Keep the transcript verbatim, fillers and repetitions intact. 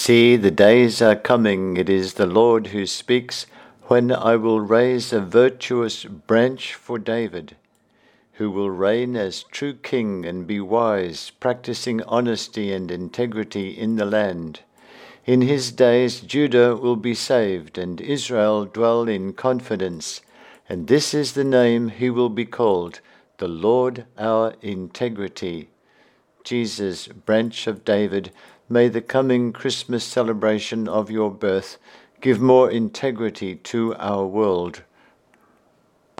See, the days are coming, it is the Lord who speaks, when I will raise a virtuous branch for David, who will reign as true king and be wise, practicing honesty and integrity in the land. In his days Judah will be saved, and Israel dwell in confidence. And this is the name he will be called, the Lord our integrity. Jesus, branch of David, may the coming Christmas celebration of your birth give more integrity to our world.